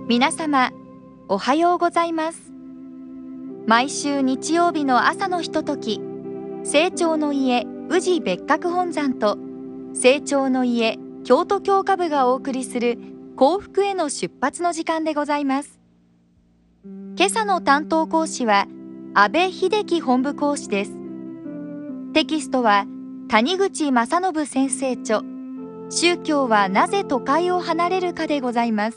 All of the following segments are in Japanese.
皆様、おはようございます。毎週日曜日の朝のひととき、聖長の家宇治別格本山と聖長の家京都教科部がお送りする幸福への出発の時間でございます。今朝の担当講師は安倍秀樹本部講師です。テキストは谷口正信先生著、宗教はなぜ都会を離れるかでございます。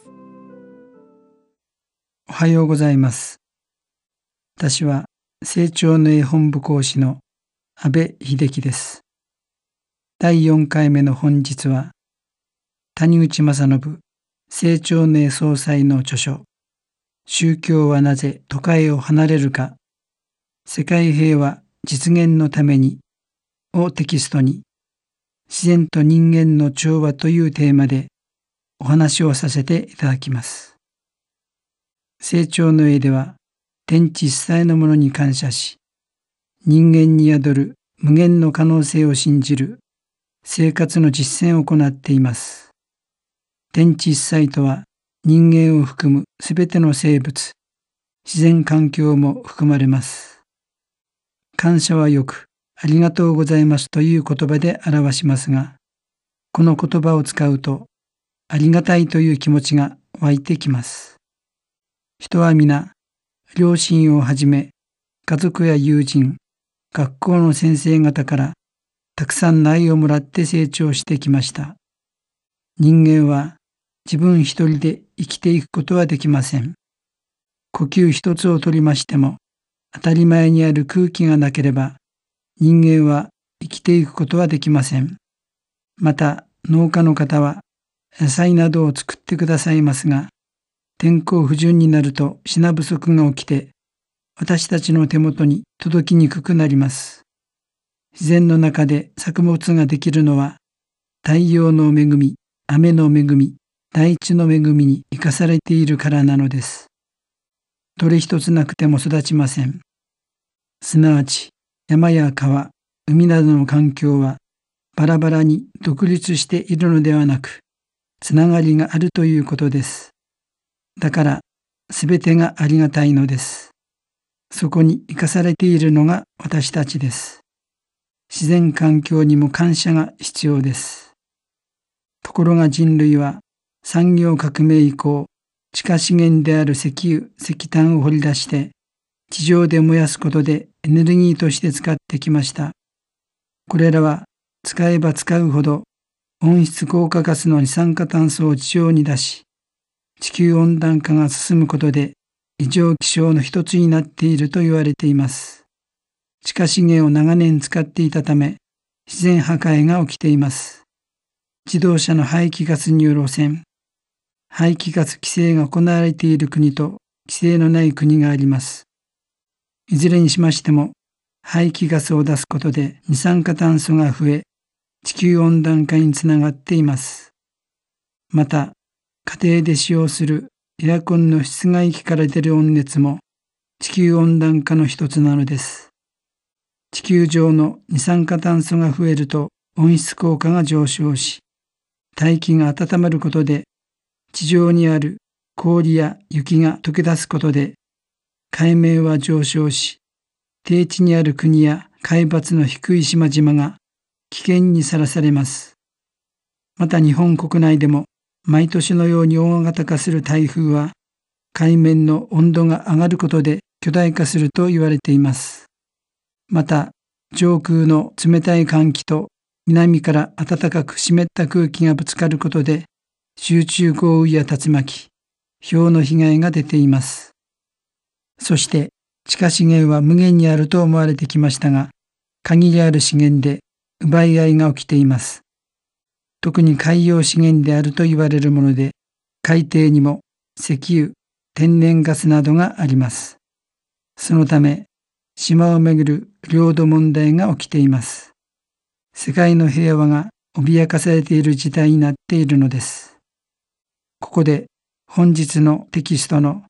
おはようございます。私は聖長の家本部講師の安倍秀樹です。第4回目の本日は、谷口正信聖長の家総裁の著書、宗教はなぜ都会を離れるか、世界平和実現のためにをテキストに、自然と人間の調和というテーマでお話をさせていただきます。聖長の家では、天地一切のものに感謝し、人間に宿る無限の可能性を信じる生活の実践を行っています。天地一切とは、人間を含むすべての生物、自然環境も含まれます。感謝はよく、ありがとうございますという言葉で表しますが、この言葉を使うと、ありがたいという気持ちが湧いてきます。人は皆、両親をはじめ、家族や友人、学校の先生方からたくさんの愛をもらって成長してきました。人間は自分一人で生きていくことはできません。呼吸一つをとりましても、当たり前にある空気がなければ、人間は生きていくことはできません。また、農家の方は野菜などを作ってくださいますが、天候不順になると品不足が起きて、私たちの手元に届きにくくなります。自然の中で作物ができるのは、太陽の恵み、雨の恵み、大地の恵みに生かされているからなのです。鳥一つなくても育ちません。すなわち、山や川、海などの環境は、バラバラに独立しているのではなく、つながりがあるということです。だから、すべてがありがたいのです。そこに生かされているのが私たちです。自然環境にも感謝が必要です。ところが人類は産業革命以降、地下資源である石油、石炭を掘り出して、地上で燃やすことでエネルギーとして使ってきました。これらは使えば使うほど温室効果ガスの二酸化炭素を地上に出し、地球温暖化が進むことで異常気象の一つになっていると言われています。地下資源を長年使っていたため、自然破壊が起きています。自動車の排気ガスによる汚染、排気ガス規制が行われている国と規制のない国があります。いずれにしましても、排気ガスを出すことで二酸化炭素が増え、地球温暖化につながっています。また、家庭で使用するエアコンの室外機から出る温熱も地球温暖化の一つなのです。地球上の二酸化炭素が増えると温室効果が上昇し、大気が温まることで地上にある氷や雪が溶け出すことで海面は上昇し、低地にある国や海抜の低い島々が危険にさらされます。また日本国内でも毎年のように大型化する台風は海面の温度が上がることで巨大化すると言われています。また上空の冷たい寒気と南から暖かく湿った空気がぶつかることで集中豪雨や竜巻、雹の被害が出ています。そして地下資源は無限にあると思われてきましたが、限りある資源で奪い合いが起きています。特に海洋資源であると言われるもので、海底にも石油、天然ガスなどがあります。そのため、島をめぐる領土問題が起きています。世界の平和が脅かされている事態になっているのです。ここで本日のテキストの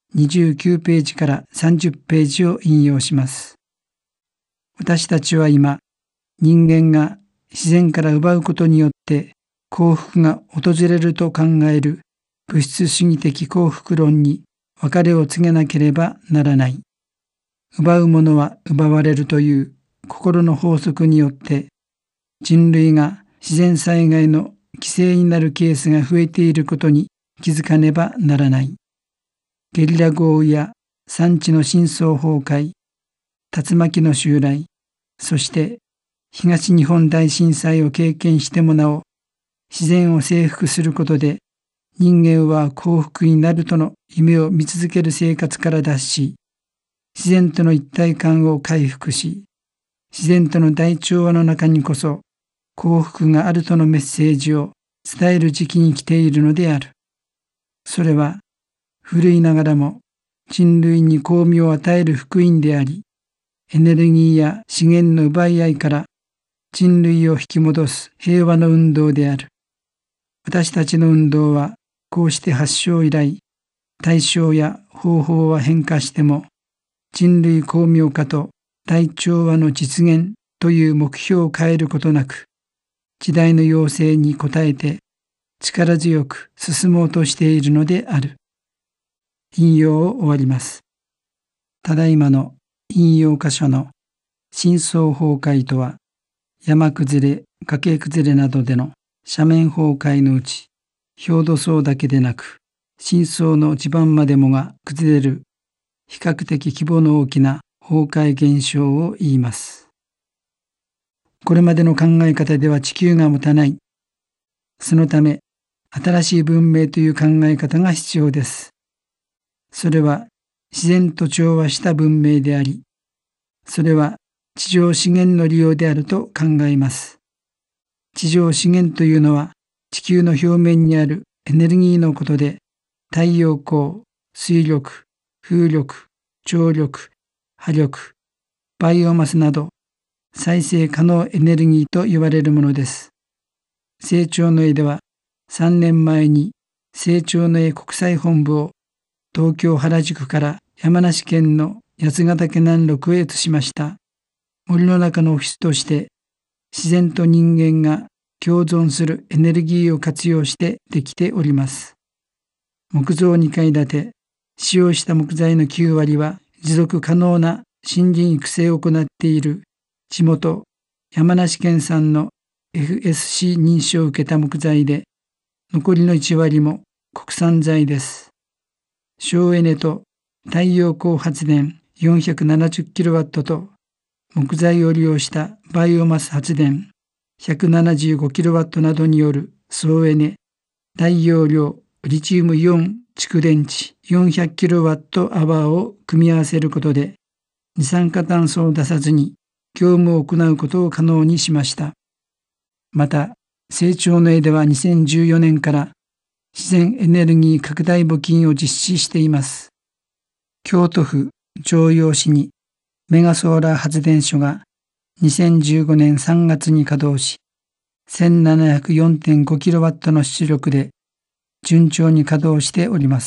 29ページから30ページを引用します。私たちは今、人間が自然から奪うことによって幸福が訪れると考える物質主義的幸福論に別れを告げなければならない。奪うものは奪われるという心の法則によって人類が自然災害の犠牲になるケースが増えていることに気づかねばならない。ゲリラ豪雨や山地の深層崩壊、竜巻の襲来、そして東日本大震災を経験してもなお、自然を征服することで人間は幸福になるとの夢を見続ける生活から脱し、自然との一体感を回復し、自然との大調和の中にこそ幸福があるとのメッセージを伝える時期に来ているのである。それは古いながらも人類に光明を与える福音であり、エネルギーや資源の奪い合いから人類を引き戻す平和の運動である。私たちの運動はこうして発祥以来、対象や方法は変化しても、人類光明化と大調和の実現という目標を変えることなく、時代の要請に応えて力強く進もうとしているのである。引用を終わります。ただいまの引用箇所の深層崩壊とは、山崩れ、崖崩れなどでの斜面崩壊のうち、表土層だけでなく、深層の地盤までもが崩れる、比較的規模の大きな崩壊現象を言います。これまでの考え方では地球が持たない。そのため、新しい文明という考え方が必要です。それは自然と調和した文明であり、それは地上資源の利用であると考えます。地上資源というのは地球の表面にあるエネルギーのことで、太陽光、水力、風力、潮力、波力、バイオマスなど再生可能エネルギーと言われるものです。成長の絵では3年前に成長の絵国際本部を東京原宿から山梨県の八ヶ岳南麓へ移しました。森の中のオフィスとして自然と人間が共存するエネルギーを活用してできております。木造2階建て、使用した木材の9割は持続可能な森林育成を行っている地元山梨県産の FSC 認証を受けた木材で、残りの1割も国産材です。省エネと太陽光発電 470kW と木材を利用したバイオマス発電 175kW などによる総エネ、大容量リチウムイオン蓄電池 400kWh を組み合わせることで二酸化炭素を出さずに業務を行うことを可能にしました。また、成長の絵では2014年から自然エネルギー拡大募金を実施しています。京都府城陽市にメガソーラー発電所が2015年3月に稼働し、1704.5kW の出力で順調に稼働しております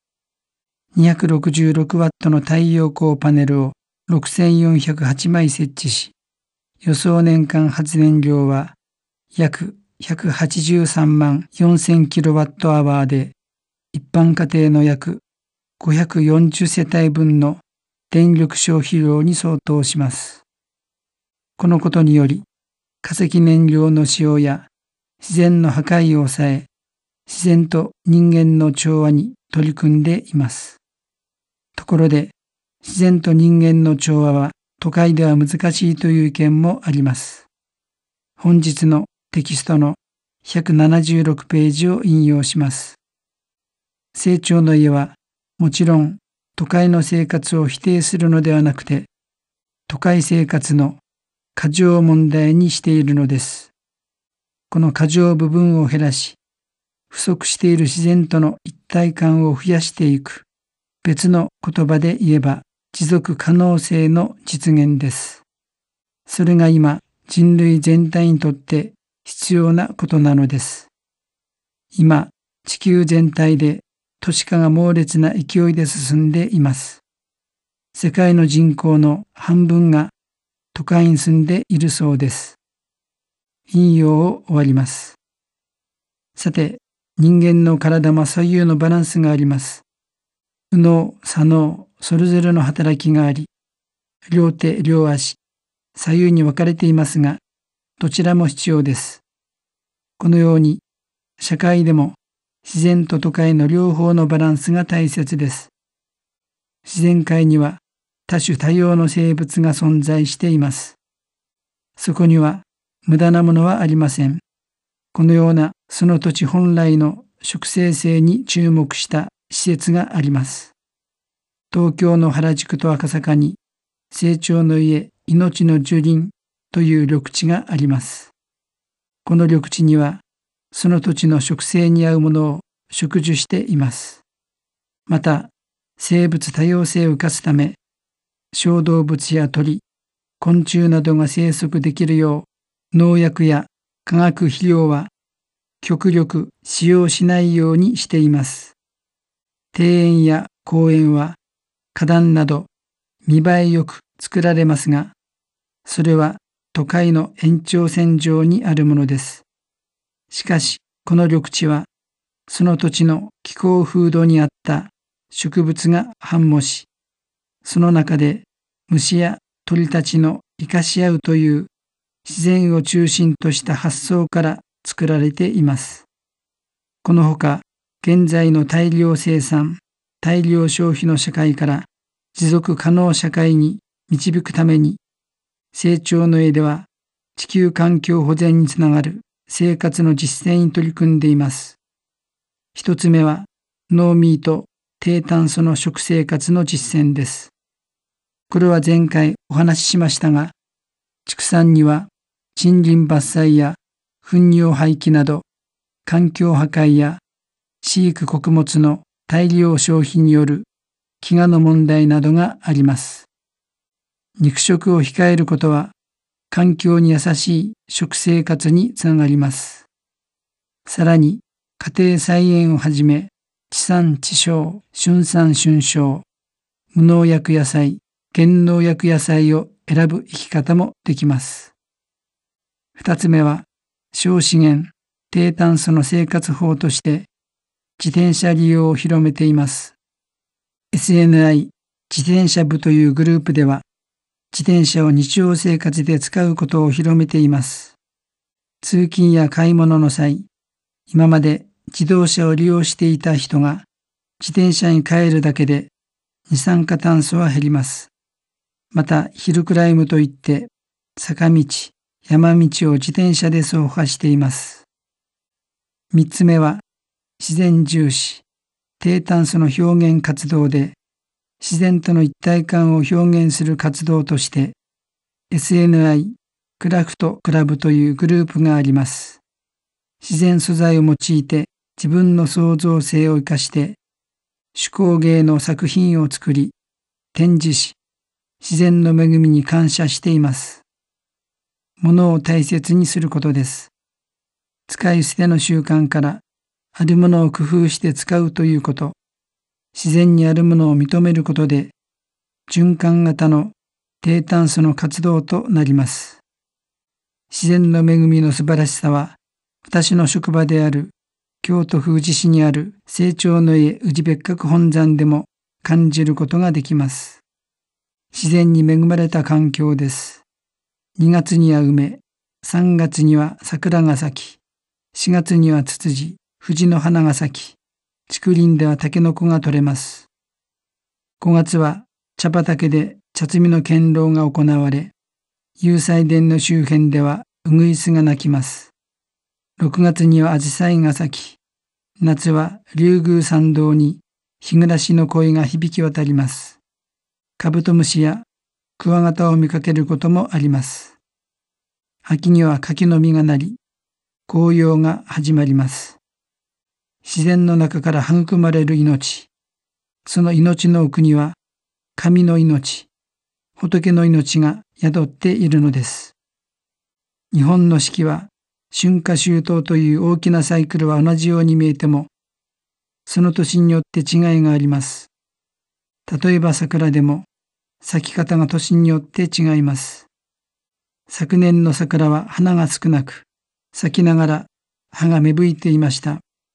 。266W の太陽光パネルを6408枚設置し、予想年間発電量は約183万 4000kWh で、一般家庭の約540世帯分の電力消費量に相当します。このことにより、化石燃料の使用や自然の破壊を抑え、自然と人間の調和に取り組んでいます。ところで、自然と人間の調和は都会では難しいという意見もあります。本日のテキストの176ページを引用します。成長の家はもちろん都会の生活を否定するのではなくて、都会生活の過剰問題にしているのです。この過剰部分を減らし、不足している自然との一体感を増やしていく、別の言葉で言えば持続可能性の実現です。それが今、人類全体にとって必要なことなのです。今、地球全体で都市化が猛烈な勢いで進んでいます。世界の人口の半分が都会に住んでいるそうです。引用を終わります。さて、 人間の体も左右のバランスがあります。右脳、左脳、それぞれの働きがあり、両手、両足、左右に分かれていますが、どちらも必要です。このように、社会でも自然と都会の両方のバランスが大切です。自然界には多種多様の生物が存在しています。そこには無駄なものはありません。このようなその土地本来の植生性に注目した施設があります。東京の原宿と赤坂に成長の家命の樹林という緑地があります。この緑地にはその土地の植生に合うものを植樹しています。また生物多様性を生かすため小動物や鳥、昆虫などが生息できるよう農薬や化学肥料は極力使用しないようにしています。庭園や公園は花壇など見栄えよく作られますが、それは都会の延長線上にあるものです。しかしこの緑地はその土地の気候風土に合った植物が繁茂し、その中で虫や鳥たちの生かし合うという自然を中心とした発想から作られています。このほか、現在の大量生産、大量消費の社会から持続可能社会に導くために、成長の絵では地球環境保全につながる生活の実践に取り組んでいます。一つ目は、ノーミート、低炭素の食生活の実践です。これは前回お話ししましたが、畜産には森林伐採や糞尿廃棄など、環境破壊や飼育穀物の大量消費による飢餓の問題などがあります。肉食を控えることは環境に優しい食生活につながります。さらに家庭菜園をはじめ地産地消、春産春消、無農薬野菜、減農薬野菜を選ぶ生き方もできます。二つ目は小資源、低炭素の生活法として自転車利用を広めています。SNI 自転車部というグループでは自転車を日常生活で使うことを広めています。通勤や買い物の際、今まで自動車を利用していた人が自転車に変えるだけで二酸化炭素は減ります。またヒルクライムといって坂道、山道を自転車で走破しています。三つ目は自然重視、低炭素の表現活動で自然との一体感を表現する活動として SNI クラフトクラブというグループがあります。自然素材を用いて自分の創造性を生かして手工芸の作品を作り展示し、自然の恵みに感謝しています。物を大切にすることです。使い捨ての習慣からあるものを工夫して使うということ、自然にあるものを認めることで循環型の低炭素の活動となります。自然の恵みの素晴らしさは私の職場である京都府宇治市にある成長の家宇治別格本山でも感じることができます。自然に恵まれた環境です。2月には梅、3月には桜が咲き、4月にはツツジ、藤の花が咲き、竹林ではタケノコが取れます。5月は茶畑で茶摘みの献老が行われ、有祭殿の周辺ではウグイスが鳴きます。6月にはアジサイが咲き、夏は竜宮参道に日暮らしの声が響き渡ります。カブトムシやクワガタを見かけることもあります。秋には柿の実がなり、紅葉が始まります。自然の中から育まれる命、その命の奥には神の命、仏の命が宿っているのです。日本の四季は春夏秋冬という大きなサイクルは同じように見えても、その年によって違いがあります。例えば桜でも咲き方が年によって違います。昨年の桜は花が少なく、咲きながら葉が芽吹いていました。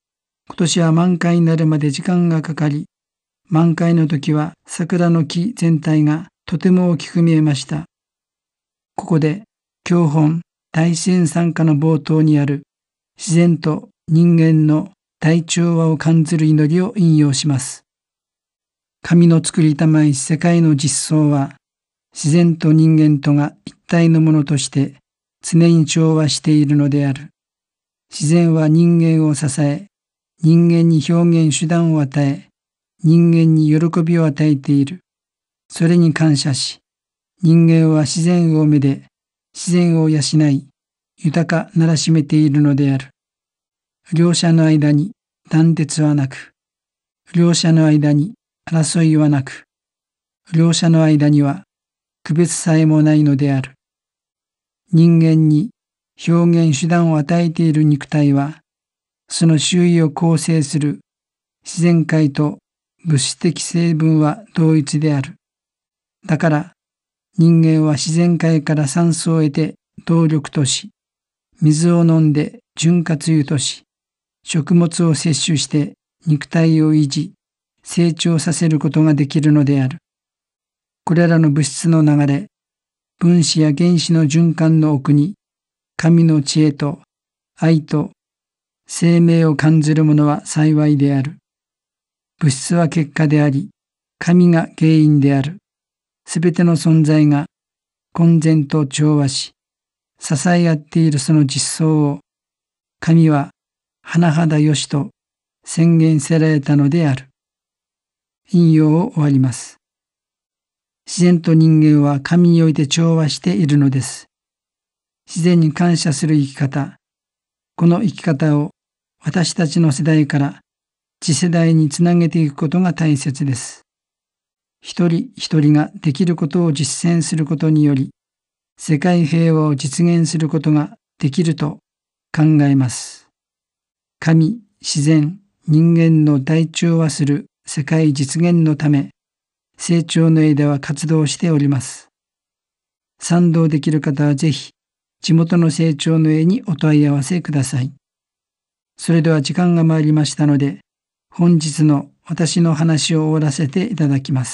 今年は満開になるまで時間がかかり、満開の時は桜の木全体がとても大きく見えました。ここで教本大自然賛歌の冒頭にある自然と人間の大調和を感ずる祈りを引用します。神の作りたまい世界の実相は、自然と人間とが一体のものとして常に調和しているのである。自然は人間を支え、人間に表現手段を与え、人間に喜びを与えている。それに感謝し、人間は自然をめで、自然を養い、豊かならしめているのである。両者の間に断絶はなく、両者の間に争いはなく、両者の間には区別さえもないのである。人間に表現手段を与えている肉体は、その周囲を構成する自然界と物質的成分は同一である。だから人間は自然界から酸素を得て動力とし、水を飲んで潤滑油とし、食物を摂取して肉体を維持、成長させることができるのである。これらの物質の流れ、分子や原子の循環の奥に、神の知恵と愛と生命を感じる者は幸いである。物質は結果であり、神が原因である。すべての存在が混然と調和し、支え合っているその実相を、神は甚だよしと宣言せられたのである。引用を終わります。自然と人間は神において調和しているのです。自然に感謝する生き方、この生き方を私たちの世代から次世代につなげていくことが大切です。一人一人ができることを実践することにより、世界平和を実現することができると考えます。神、自然、人間の大調和する世界実現のため、成長の枝は活動しております。賛同できる方はぜひ、地元の成長の絵にお問い合わせください。それでは時間が参りましたので、本日の私の話を終わらせていただきます。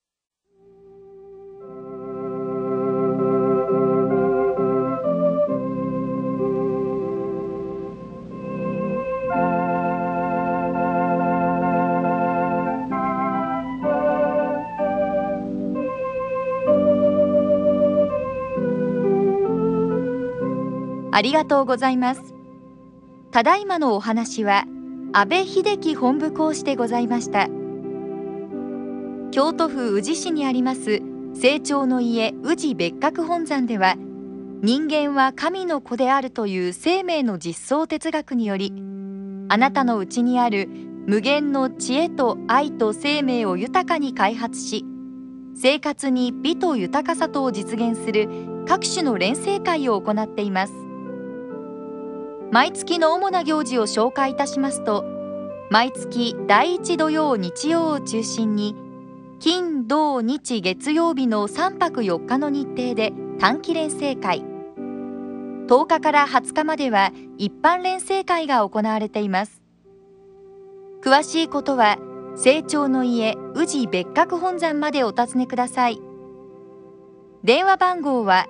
ありがとうございます。ただいまのお話は安倍秀樹本部講師でございました。京都府宇治市にあります成長の家宇治別格本山では、人間は神の子であるという生命の実相哲学により、あなたのうちにある無限の知恵と愛と生命を豊かに開発し、生活に美と豊かさとを実現する各種の錬成会を行っています。毎月の主な行事を紹介いたしますと、毎月第1土曜日曜を中心に、金土日月曜日の3泊4日の日程で短期錬成会、10日から20日までは一般錬成会が行われています。詳しいことは成長の家宇治別格本山までお尋ねください。電話番号は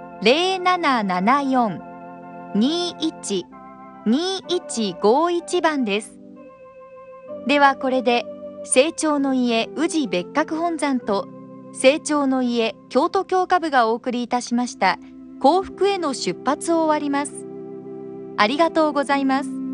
0774-21-2151 番です。ではこれで成長の家宇治別格本山と成長の家京都教科部がお送りいたしました幸福への出発を終わります。ありがとうございます。